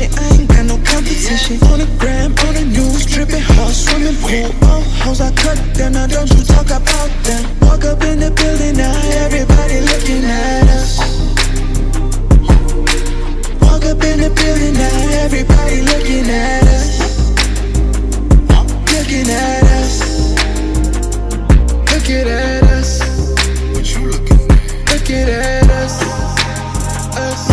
recognition, I ain't got no competition. On the gram, on the news, dripping hard, swimming pool. All hoes I cut them, now don't you talk about them. Walk up in the building, now everybody looking at us. Walk up in the building, now everybody looking at us. Looking at us. Looking at us. What you looking at? Looking at us. Us.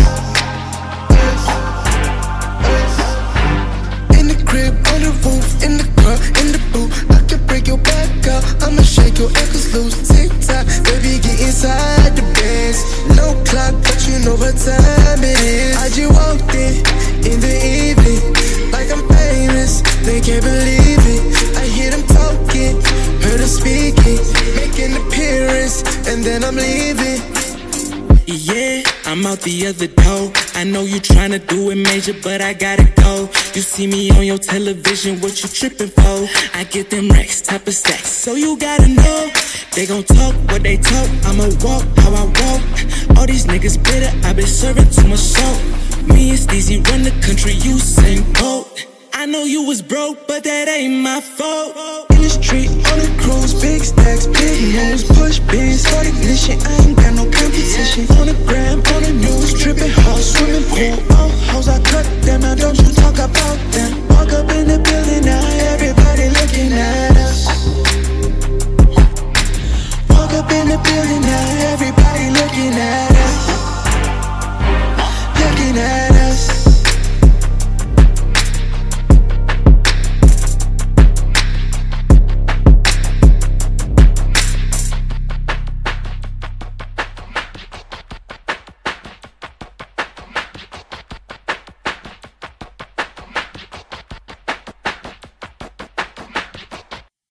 In the crib, on the roof, in the car, in the booth. I can break your back out, I'ma shake your ankles loose. Tick-tock, baby, get inside the bands. No clock, but you know what time it is. I just walked in the evening, like I'm famous, they can't believe it. I hear them talking, heard them speaking, make an appearance, and then I'm leaving. Yeah, I'm out the other door. I know you tryna do it major, but I gotta go. You see me on your television, what you tripping for? I get them racks, type of stacks, so you gotta know. They gon' talk what they talk, I'ma walk how I walk. All these niggas bitter, I been serving too much salt. Me and Steezy run the country, you same boat. I know you was broke, but that ain't my fault. In the street, on the cruise, big stacks, big moves, push bins, hard ignition, I ain't got no competition. On the gram, on the news, dripping hard, swimming pool. All hoes I cut